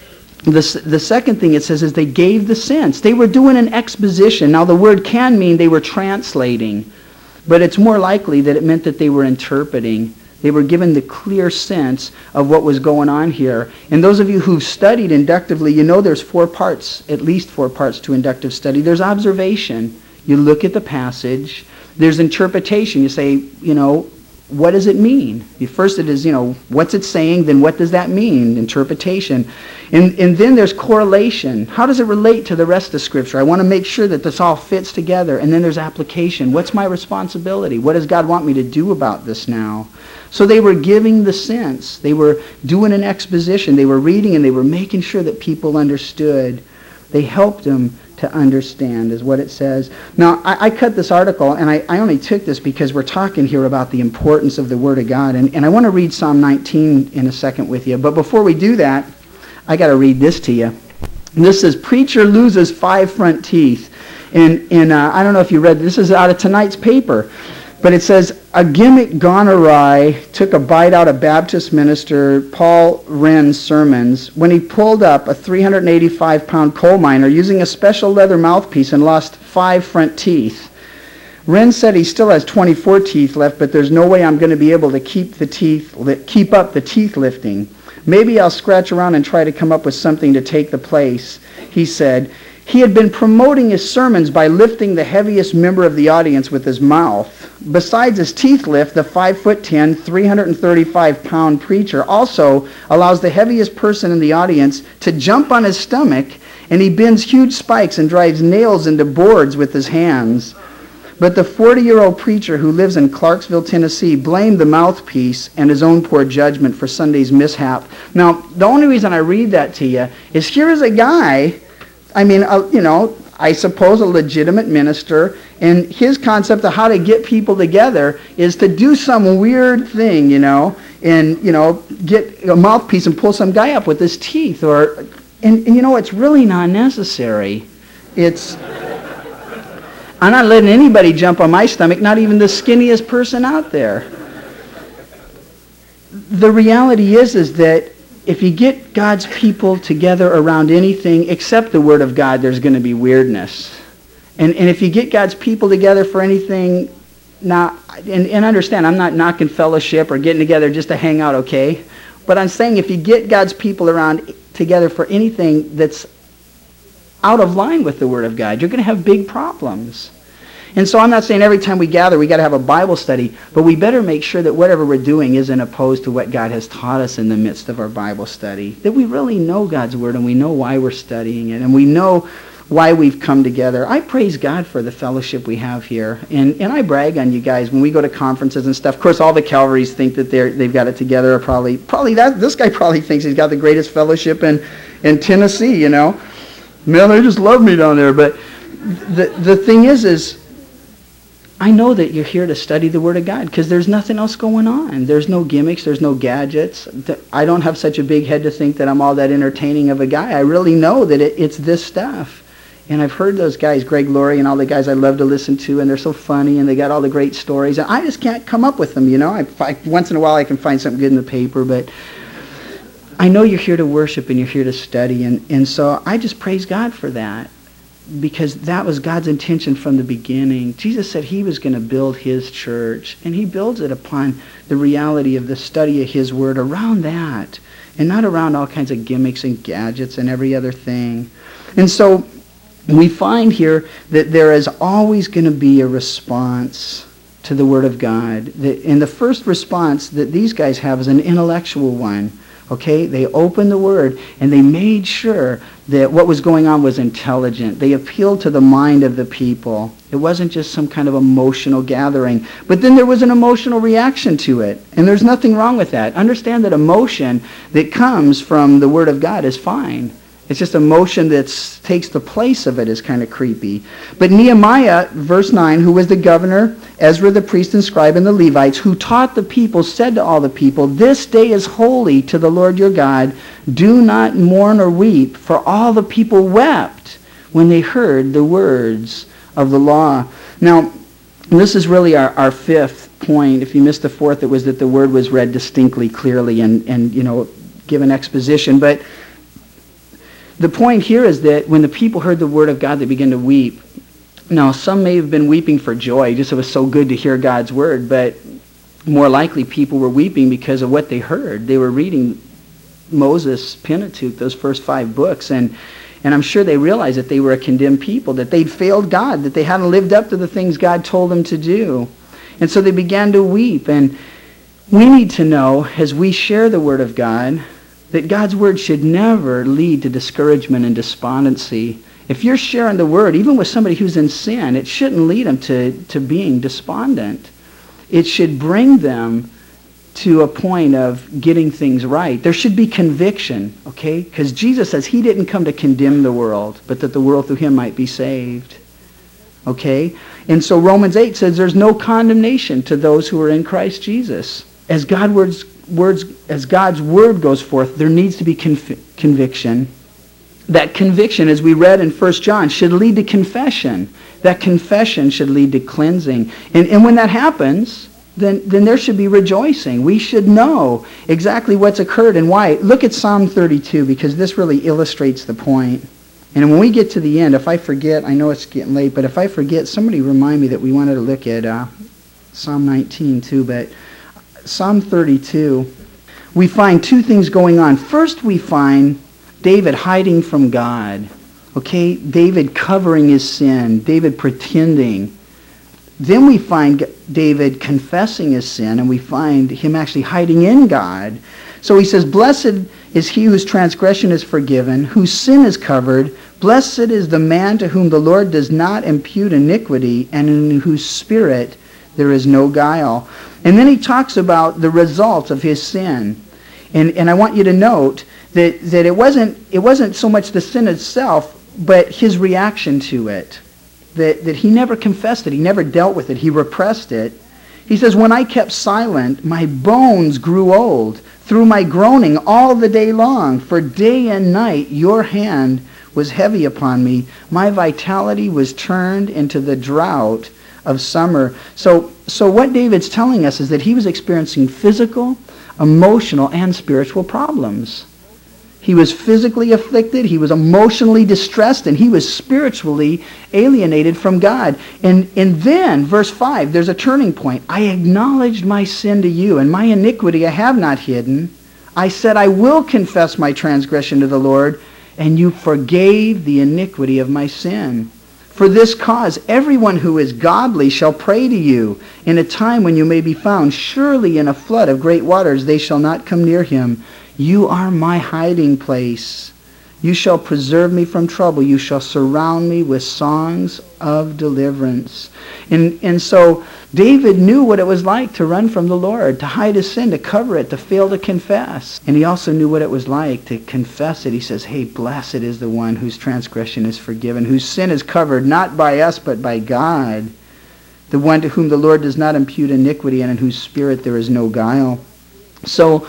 The, the second thing it says is they gave the sense. They were doing an exposition. Now the word can mean they were translating, but it's more likely that it meant that they were interpreting. They were given the clear sense of what was going on here. And those of you who've studied inductively, you know there's four parts, at least four parts to inductive study. There's observation. You look at the passage. There's interpretation. You say, you know, what does it mean? First it is, you know, what's it saying? Then what does that mean? Interpretation. And, and then there's correlation. How does it relate to the rest of Scripture? I want to make sure that this all fits together. And then there's application. What's my responsibility? What does God want me to do about this now? So they were giving the sense. They were doing an exposition. They were reading and they were making sure that people understood. They helped them to understand, is what it says. Now, I, I cut this article, and I, I only took this because we're talking here about the importance of the Word of God. And, and I want to read Psalm nineteen in a second with you. But before we do that, I got to read this to you. And this says, preacher loses five front teeth. And, and uh, I don't know if you read this. This is out of tonight's paper. But it says, a gimmick gone awry took a bite out of Baptist minister Paul Wren's sermons when he pulled up a three hundred eighty-five pound coal miner using a special leather mouthpiece and lost five front teeth. Wren said he still has twenty-four teeth left, but there's no way I'm going to be able to keep the teeth, keep up the teeth lifting. Maybe I'll scratch around and try to come up with something to take the place, he said. He had been promoting his sermons by lifting the heaviest member of the audience with his mouth. Besides his teeth lift, the five foot ten, three hundred thirty-five pound preacher also allows the heaviest person in the audience to jump on his stomach, and he bends huge spikes and drives nails into boards with his hands. But the forty-year-old preacher who lives in Clarksville, Tennessee, blamed the mouthpiece and his own poor judgment for Sunday's mishap. Now, the only reason I read that to you is here is a guy, I mean, uh, you know, I suppose a legitimate minister, and his concept of how to get people together is to do some weird thing, you know, and, you know, get a mouthpiece and pull some guy up with his teeth. or, And, and you know, it's really not necessary. It's... I'm not letting anybody jump on my stomach, not even the skinniest person out there. The reality is, is that if you get God's people together around anything except the Word of God, there's going to be weirdness. And, and if you get God's people together for anything, not, and, and understand, I'm not knocking fellowship or getting together just to hang out, okay? But I'm saying if you get God's people around together for anything that's out of line with the Word of God, you're going to have big problems. And so I'm not saying every time we gather we got to have a Bible study, but we better make sure that whatever we're doing isn't opposed to what God has taught us in the midst of our Bible study. That we really know God's Word and we know why we're studying it and we know why we've come together. I praise God for the fellowship we have here. And and I brag on you guys when we go to conferences and stuff. Of course, all the Calvaries think that they're, they've got it together. Probably, probably that this guy probably thinks he's got the greatest fellowship in, in Tennessee, you know. Man, they just love me down there. But the the thing is, is I know that you're here to study the Word of God because there's nothing else going on. There's no gimmicks. There's no gadgets. I don't have such a big head to think that I'm all that entertaining of a guy. I really know that it, it's this stuff. And I've heard those guys, Greg Laurie and all the guys I love to listen to, and they're so funny, and they got all the great stories. And I just can't come up with them, you know. I, I, once in a while I can find something good in the paper, but I know you're here to worship and you're here to study. And, and so I just praise God for that because that was God's intention from the beginning. Jesus said he was going to build his church, and he builds it upon the reality of the study of his Word around that, and not around all kinds of gimmicks and gadgets and every other thing. And so we find here that there is always going to be a response to the Word of God. And the first response that these guys have is an intellectual one. Okay? They opened the Word and they made sure that what was going on was intelligent. They appealed to the mind of the people. It wasn't just some kind of emotional gathering. But then there was an emotional reaction to it. And there's nothing wrong with that. Understand that emotion that comes from the Word of God is fine. It's just emotion that takes the place of it is kind of creepy. But Nehemiah, verse nine, who was the governor, Ezra the priest and scribe, and the Levites, who taught the people, said to all the people, "This day is holy to the Lord your God. Do not mourn or weep." For all the people wept when they heard the words of the law. Now, this is really our, our fifth point. If you missed the fourth, it was that the word was read distinctly, clearly, and, and you know, given exposition. But the point here is that when the people heard the Word of God, they began to weep. Now, some may have been weeping for joy, just it was so good to hear God's Word, but more likely people were weeping because of what they heard. They were reading Moses' Pentateuch, those first five books, and, and I'm sure they realized that they were a condemned people, that they'd failed God, that they hadn't lived up to the things God told them to do. And so they began to weep, and we need to know, as we share the Word of God, that God's Word should never lead to discouragement and despondency. If you're sharing the Word, even with somebody who's in sin, it shouldn't lead them to, to being despondent. It should bring them to a point of getting things right. There should be conviction, okay? Because Jesus says he didn't come to condemn the world, but that the world through him might be saved. Okay? And so Romans eight says there's no condemnation to those who are in Christ Jesus. As God words, words, as God's Word goes forth, there needs to be conv- conviction. That conviction, as we read in First John, should lead to confession. That confession should lead to cleansing. And, and when that happens, then, then there should be rejoicing. We should know exactly what's occurred and why. Look at Psalm thirty-two, because this really illustrates the point. And when we get to the end, if I forget, I know it's getting late, but if I forget, somebody remind me that we wanted to look at uh, Psalm nineteen too, but Psalm thirty-two, we find two things going on. First, we find David hiding from God. Okay? David covering his sin. David pretending. Then we find David confessing his sin, and we find him actually hiding in God. So he says, "Blessed is he whose transgression is forgiven, whose sin is covered. Blessed is the man to whom the Lord does not impute iniquity, and in whose spirit there is no guile." And then he talks about the result of his sin. And, and I want you to note that, that it wasn't it wasn't so much the sin itself, but his reaction to it. That, that he never confessed it. He never dealt with it. He repressed it. He says, "When I kept silent, my bones grew old through my groaning all the day long. For day and night your hand was heavy upon me. My vitality was turned into the drought of summer." So, so what David's telling us is that he was experiencing physical, emotional, and spiritual problems. He was physically afflicted, he was emotionally distressed, and he was spiritually alienated from God. And, and then, verse five, there's a turning point. I acknowledged my sin to you, and my iniquity I have not hidden. I said, I will confess my transgression to the Lord, and you forgave the iniquity of my sin. For this cause, everyone who is godly shall pray to you in a time when you may be found. Surely in a flood of great waters they shall not come near him. You are my hiding place. You shall preserve me from trouble. You shall surround me with songs of deliverance. And, and so David knew what it was like to run from the Lord, to hide his sin, to cover it, to fail to confess. And he also knew what it was like to confess it. He says, hey, blessed is the one whose transgression is forgiven, whose sin is covered, not by us, but by God. The one to whom the Lord does not impute iniquity, and in whose spirit there is no guile. So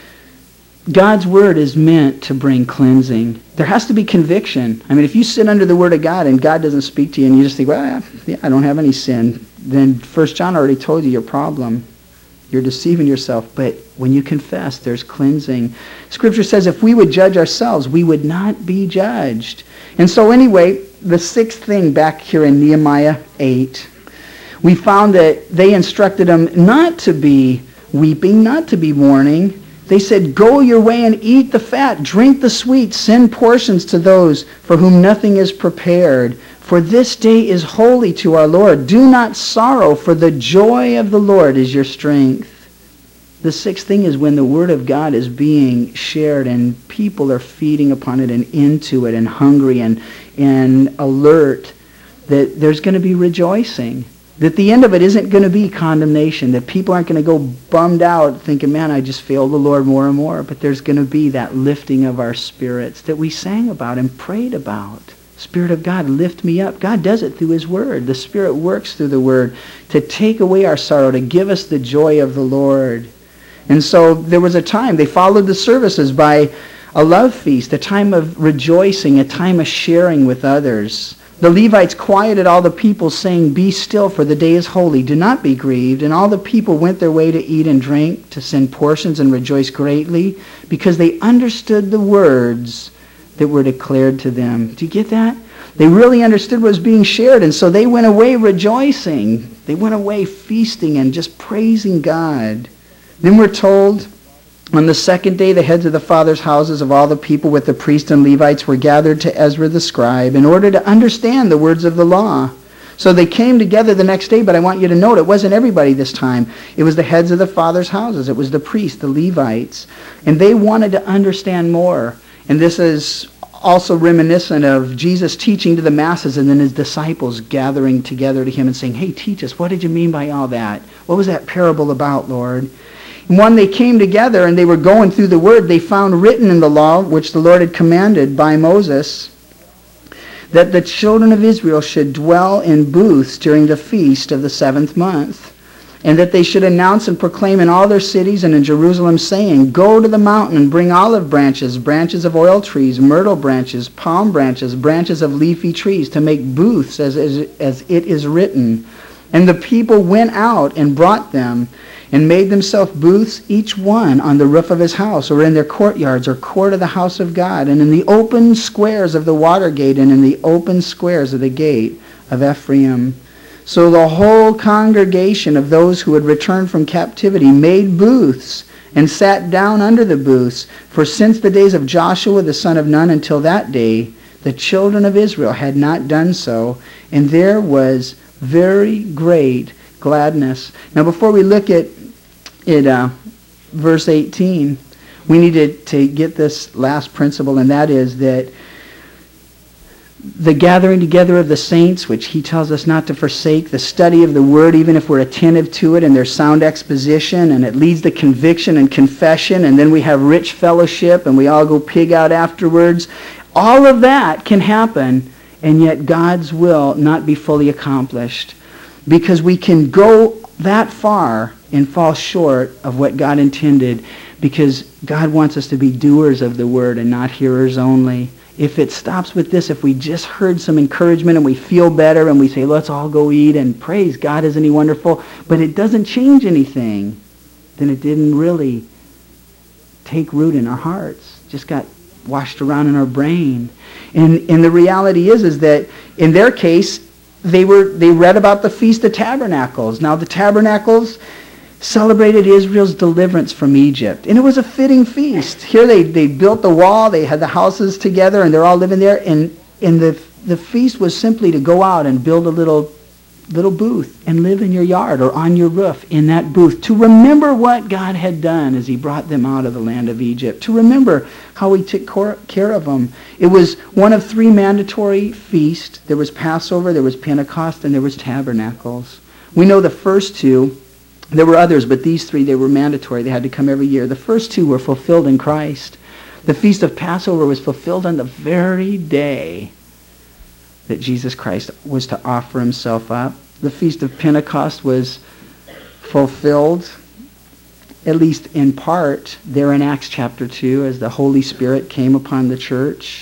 God's word is meant to bring cleansing. There has to be conviction. I mean, if you sit under the word of God and God doesn't speak to you and you just think, well, yeah, I don't have any sin, then First John already told you your problem. You're deceiving yourself. But when you confess, there's cleansing. Scripture says if we would judge ourselves, we would not be judged. And so anyway, the sixth thing back here in Nehemiah eight, we found that they instructed them not to be weeping, not to be mourning. They said, go your way and eat the fat, drink the sweet, send portions to those for whom nothing is prepared. For this day is holy to our Lord. Do not sorrow, for the joy of the Lord is your strength. The sixth thing is when the Word of God is being shared and people are feeding upon it and into it and hungry and, and alert, that there's going to be rejoicing. That the end of it isn't going to be condemnation. That people aren't going to go bummed out thinking, man, I just failed the Lord more and more. But there's going to be that lifting of our spirits that we sang about and prayed about. Spirit of God, lift me up. God does it through his word. The Spirit works through the word to take away our sorrow, to give us the joy of the Lord. And so there was a time, they followed the services by a love feast, a time of rejoicing, a time of sharing with others. The Levites quieted all the people, saying, be still, for the day is holy. Do not be grieved. And all the people went their way to eat and drink, to send portions and rejoice greatly, because they understood the words that were declared to them. Do you get that? They really understood what was being shared, and so they went away rejoicing. They went away feasting and just praising God. Then we're told, on the second day, the heads of the fathers' houses of all the people with the priests and Levites were gathered to Ezra the scribe in order to understand the words of the law. So they came together the next day, but I want you to note it wasn't everybody this time. It was the heads of the fathers' houses. It was the priests, the Levites. And they wanted to understand more. And this is also reminiscent of Jesus teaching to the masses and then his disciples gathering together to him and saying, hey, teach us. What did you mean by all that? What was that parable about, Lord? When they came together and they were going through the word, they found written in the law, which the Lord had commanded by Moses, that the children of Israel should dwell in booths during the feast of the seventh month, and that they should announce and proclaim in all their cities and in Jerusalem, saying, go to the mountain and bring olive branches, branches of oil trees, myrtle branches, palm branches, branches of leafy trees, to make booths as, as, as it is written. And the people went out and brought them, and made themselves booths, each one on the roof of his house, or in their courtyards, or court of the house of God, and in the open squares of the water gate, and in the open squares of the gate of Ephraim. So the whole congregation of those who had returned from captivity made booths, and sat down under the booths. For since the days of Joshua the son of Nun until that day, the children of Israel had not done so, and there was very great gladness. Now before we look at it, uh, verse eighteen, we need to, to get this last principle, and that is that the gathering together of the saints, which he tells us not to forsake, the study of the word, even if we're attentive to it, and there's sound exposition, and it leads to conviction and confession, and then we have rich fellowship, and we all go pig out afterwards. All of that can happen, and yet God's will not be fully accomplished, because we can go that far and fall short of what God intended, because God wants us to be doers of the word and not hearers only. If it stops with this, if we just heard some encouragement and we feel better and we say, let's all go eat and praise God, isn't he wonderful, but it doesn't change anything, then it didn't really take root in our hearts. Just got washed around in our brain. And, and the reality is, is that in their case, they were they read about the Feast of Tabernacles. Now the Tabernacles celebrated Israel's deliverance from Egypt. And it was a fitting feast. Here they, they built the wall, they had the houses together, and they're all living there. And, and the, the feast was simply to go out and build a little little booth and live in your yard or on your roof in that booth, to remember what God had done as he brought them out of the land of Egypt, to remember how he took care of them. It was one of three mandatory feasts. There was Passover, there was Pentecost, and there was Tabernacles. We know the first two, there were others, but these three, they were mandatory. They had to come every year. The first two were fulfilled in Christ. The Feast of Passover was fulfilled on the very day that Jesus Christ was to offer himself up. The Feast of Pentecost was fulfilled, at least in part, there in Acts chapter two, as the Holy Spirit came upon the church.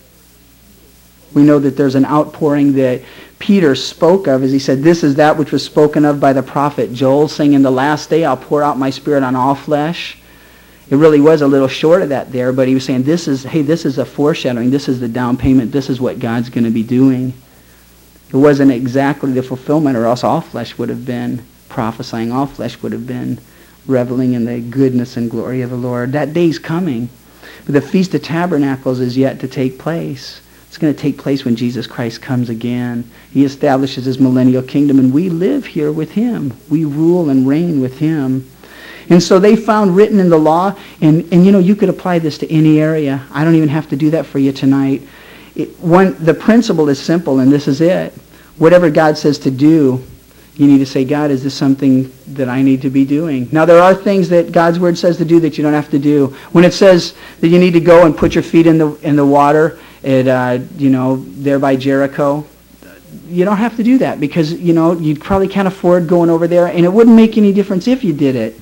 We know that there's an outpouring that Peter spoke of as he said, this is that which was spoken of by the prophet Joel, saying, in the last day I'll pour out my Spirit on all flesh. It really was a little short of that there, but he was saying, this is, hey, this is a foreshadowing. This is the down payment. This is what God's going to be doing. It wasn't exactly the fulfillment, or else all flesh would have been prophesying. All flesh would have been reveling in the goodness and glory of the Lord. That day's coming. But the Feast of Tabernacles is yet to take place. It's going to take place when Jesus Christ comes again. He establishes his millennial kingdom, and we live here with him. We rule and reign with him. And so they found written in the law, and, and you know, you could apply this to any area. I don't even have to do that for you tonight. It, one, the principle is simple, and this is it. Whatever God says to do, you need to say, God, is this something that I need to be doing? Now, there are things that God's word says to do that you don't have to do. When it says that you need to go and put your feet in the in the water at, uh, you know, there by Jericho, you don't have to do that, because, you know, you probably can't afford going over there, and it wouldn't make any difference if you did it.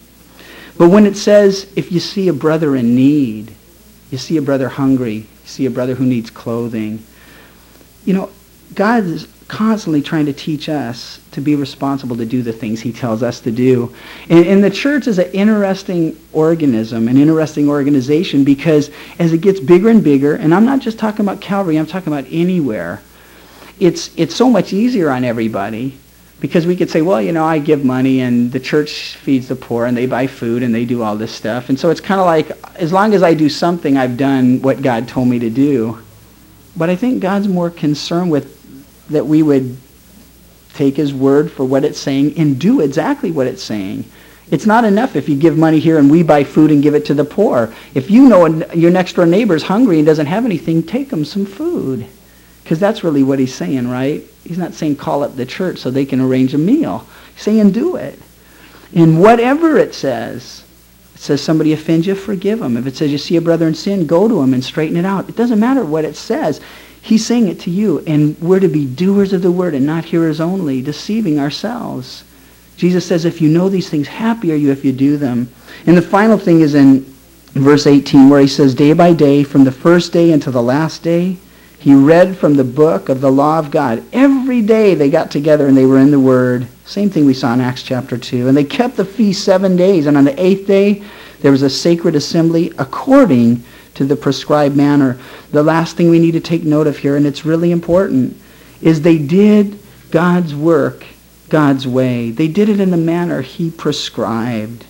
But when it says, if you see a brother in need, you see a brother hungry, you see a brother who needs clothing, you know, God is constantly trying to teach us to be responsible to do the things he tells us to do. And, and the church is an interesting organism, an interesting organization, because as it gets bigger and bigger, and I'm not just talking about Calvary, I'm talking about anywhere, it's it's so much easier on everybody. Because we could say, well, you know, I give money and the church feeds the poor and they buy food and they do all this stuff. And so it's kind of like, as long as I do something, I've done what God told me to do. But I think God's more concerned with that we would take his word for what it's saying and do exactly what it's saying. It's not enough if you give money here and we buy food and give it to the poor. If you know your next door neighbor's hungry and doesn't have anything, take them some food. Because that's really what he's saying, right? He's not saying call up the church so they can arrange a meal. He's saying do it. And whatever it says, it says somebody offends you, forgive them. If it says you see a brother in sin, go to him and straighten it out. It doesn't matter what it says. He's saying it to you, and we're to be doers of the word and not hearers only, deceiving ourselves. Jesus says, if you know these things, happy are you if you do them. And the final thing is in verse eighteen, where he says, day by day, from the first day until the last day, he read from the book of the law of God. Every day they got together and they were in the Word. Same thing we saw in Acts chapter two. And they kept the feast seven days. And on the eighth day, there was a sacred assembly according to the prescribed manner. The last thing we need to take note of here, and it's really important, is they did God's work God's way. They did it in the manner he prescribed.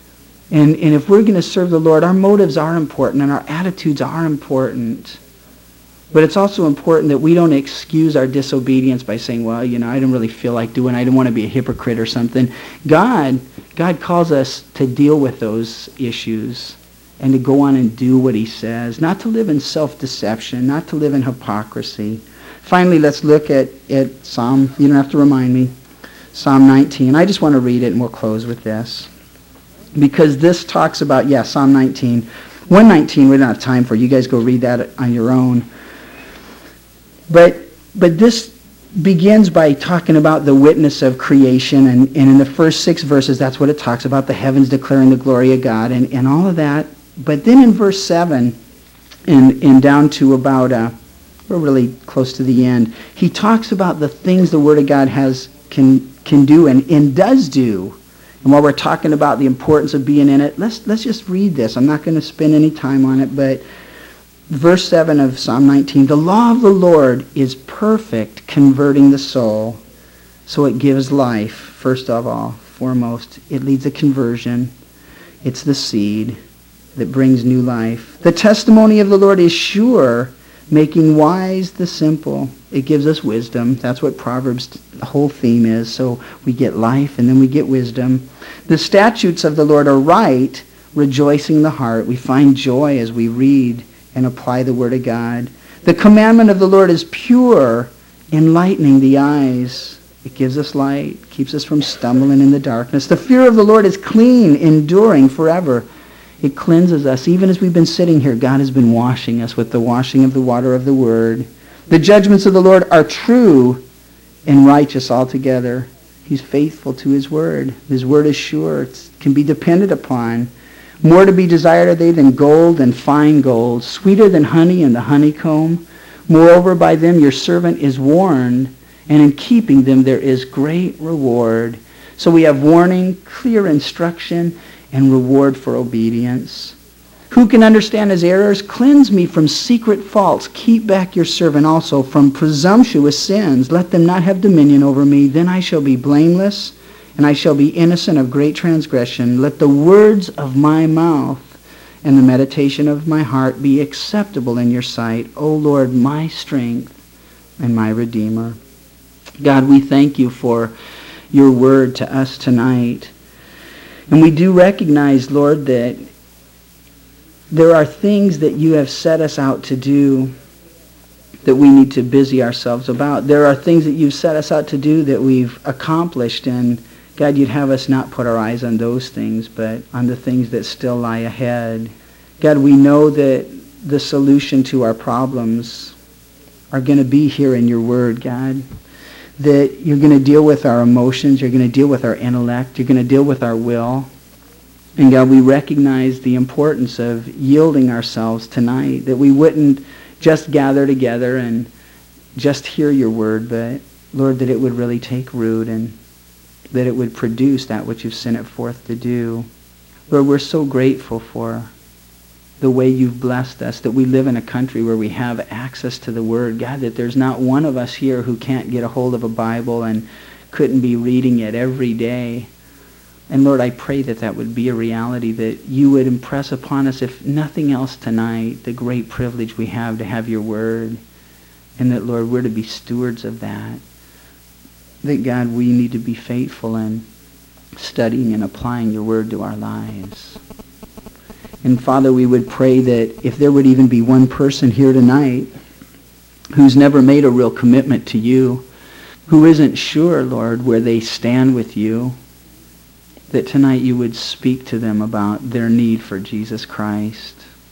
And, and if we're going to serve the Lord, our motives are important and our attitudes are important. But it's also important that we don't excuse our disobedience by saying, well, you know, I didn't really feel like doing it. I didn't want to be a hypocrite or something. God, God calls us to deal with those issues and to go on and do what he says, not to live in self-deception, not to live in hypocrisy. Finally, let's look at, at Psalm, you don't have to remind me, Psalm nineteen. I just want to read it and we'll close with this. Because this talks about, yeah, Psalm nineteen. one nineteen, we don't have time for. You guys go read that on your own. But but this begins by talking about the witness of creation, and, and in the first six verses, that's what it talks about, the heavens declaring the glory of God, and, and all of that. But then in verse seven, and, and down to about, uh, we're really close to the end, he talks about the things the Word of God has can can do and, and does do. And while we're talking about the importance of being in it, let's let's just read this. I'm not going to spend any time on it, but Verse seven of Psalm nineteen, the law of the Lord is perfect, converting the soul. So it gives life, first of all, foremost. It leads a conversion. It's the seed that brings new life. The testimony of the Lord is sure, making wise the simple. It gives us wisdom. That's what Proverbs, the whole theme is. So we get life and then we get wisdom. The statutes of the Lord are right, rejoicing the heart. We find joy as we read and apply the Word of God. The commandment of the Lord is pure, enlightening the eyes. It gives us light, keeps us from stumbling in the darkness. The fear of the Lord is clean, enduring forever. It cleanses us. Even as we've been sitting here, God has been washing us with the washing of the water of the Word. The judgments of the Lord are true and righteous altogether. He's faithful to His Word. His Word is sure. It can be depended upon. More to be desired are they than gold and fine gold, sweeter than honey and the honeycomb. Moreover, by them your servant is warned, and in keeping them there is great reward. So we have warning, clear instruction, and reward for obedience. Who can understand his errors? Cleanse me from secret faults. Keep back your servant also from presumptuous sins. Let them not have dominion over me. Then I shall be blameless, and I shall be innocent of great transgression. Let the words of my mouth and the meditation of my heart be acceptable in your sight, O Lord, my strength and my Redeemer. God, we thank you for your word to us tonight. And we do recognize, Lord, that there are things that you have set us out to do that we need to busy ourselves about. There are things that you've set us out to do that we've accomplished, and God, you'd have us not put our eyes on those things, but on the things that still lie ahead. God, we know that the solution to our problems are going to be here in your word, God. That you're going to deal with our emotions, you're going to deal with our intellect, you're going to deal with our will. And God, we recognize the importance of yielding ourselves tonight, that we wouldn't just gather together and just hear your word, but Lord, that it would really take root and that it would produce that which you've sent it forth to do. Lord, we're so grateful for the way you've blessed us, that we live in a country where we have access to the Word. God, that there's not one of us here who can't get a hold of a Bible and couldn't be reading it every day. And Lord, I pray that that would be a reality, that you would impress upon us, if nothing else tonight, the great privilege we have to have your Word. And that, Lord, we're to be stewards of that. That, God, we need to be faithful in studying and applying your Word to our lives. And Father, we would pray that if there would even be one person here tonight who's never made a real commitment to you, who isn't sure, Lord, where they stand with you, that tonight you would speak to them about their need for Jesus Christ.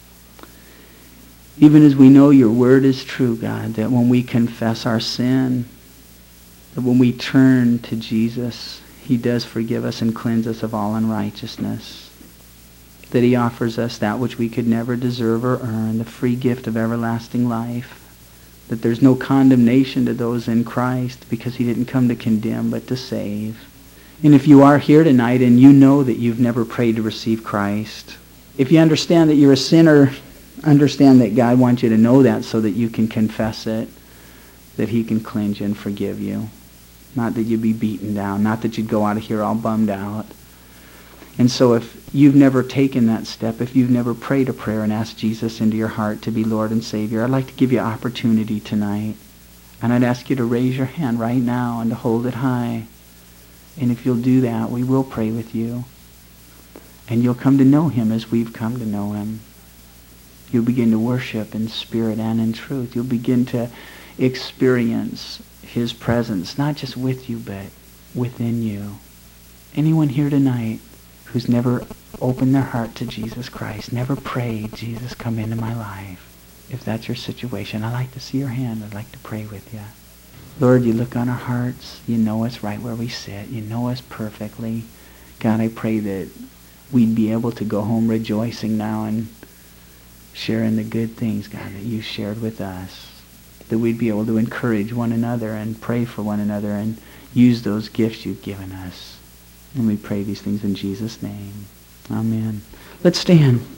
Even as we know your word is true, God, that when we confess our sin, that when we turn to Jesus, he does forgive us and cleanse us of all unrighteousness. That he offers us that which we could never deserve or earn, the free gift of everlasting life. That there's no condemnation to those in Christ, because he didn't come to condemn but to save. And if you are here tonight and you know that you've never prayed to receive Christ, if you understand that you're a sinner, understand that God wants you to know that so that you can confess it, that he can cleanse you and forgive you. Not that you'd be beaten down, not that you'd go out of here all bummed out. And so if you've never taken that step, if you've never prayed a prayer and asked Jesus into your heart to be Lord and Savior, I'd like to give you an opportunity tonight. And I'd ask you to raise your hand right now and to hold it high. And if you'll do that, we will pray with you. And you'll come to know him as we've come to know him. You'll begin to worship in spirit and in truth. You'll begin to experience his presence, not just with you, but within you. Anyone here tonight who's never opened their heart to Jesus Christ, never prayed, Jesus, come into my life. If that's your situation, I'd like to see your hand. I'd like to pray with you. Lord, you look on our hearts. You know us right where we sit. You know us perfectly. God, I pray that we'd be able to go home rejoicing now and sharing the good things, God, that you shared with us. That we'd be able to encourage one another and pray for one another and use those gifts you've given us. And we pray these things in Jesus' name. Amen. Let's stand.